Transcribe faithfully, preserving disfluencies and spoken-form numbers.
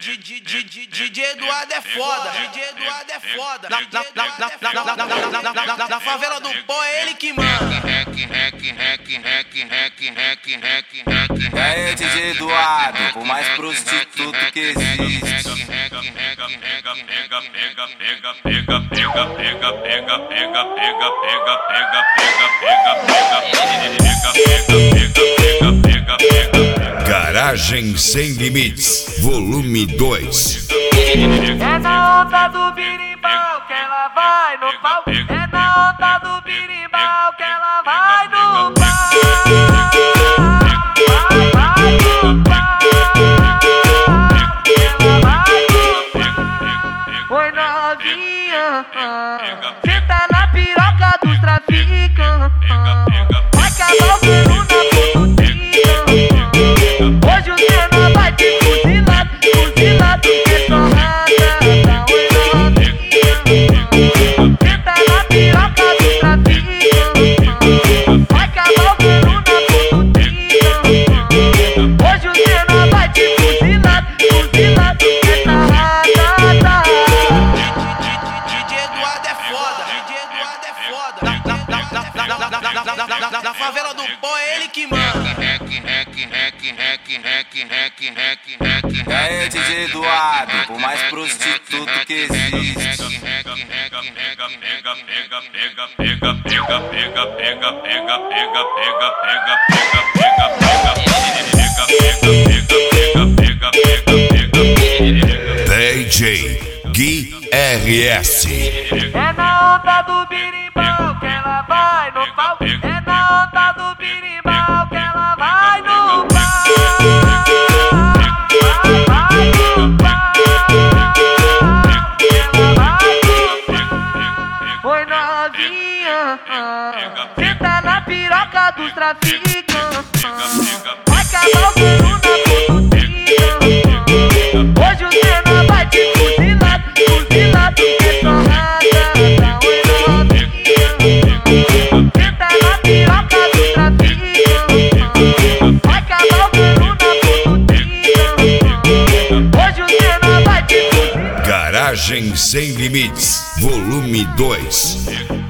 D J Eduardo é foda, D J Eduardo é foda. Na favela do pó é ele que manda. E aí, D J Eduardo, o mais prostituto que existe. Garagem Sem Limites, volume dois. É na onda do birimbau que ela vai no pau. É na onda do birimbau que ela vai no pau. Vai, vai no pau. Ela vai no pau. Oi, novinha, senta na piroca dos traficantes. Vai acabar o pelo na putinha. Hoje o Senna vai te fuzilar, fuzilar, porque só rata da oi novinha. Senta na piroca do traficante. Vai acabar o pelo na putinha. Hoje o Senna vai te fuzilar, fuzilar, porque só rata da. D J Eduardo é foda, D J Eduardo é foda. Na favela do pó é ele que manda. E aí, D J Eduardo, o mais prostituto que existe. D J Gui R S. É na onda do birimbau que ela vai no pau. É na onda do birimbau que ela vai no pau. Vai, vai no pau. Ela vai no pau. Oi, novinha, senta na piroca dos traficantes. Vai acabar o pelo na putinha. Hoje o Senna vai te fuzilar, fuzilar, porque só rata da oi novinha. Senta na piroca do traficante. Vai acabar o pelo na putinha. Hoje o Senna vai te fuzilar. Garagem Sem Limites, volume dois.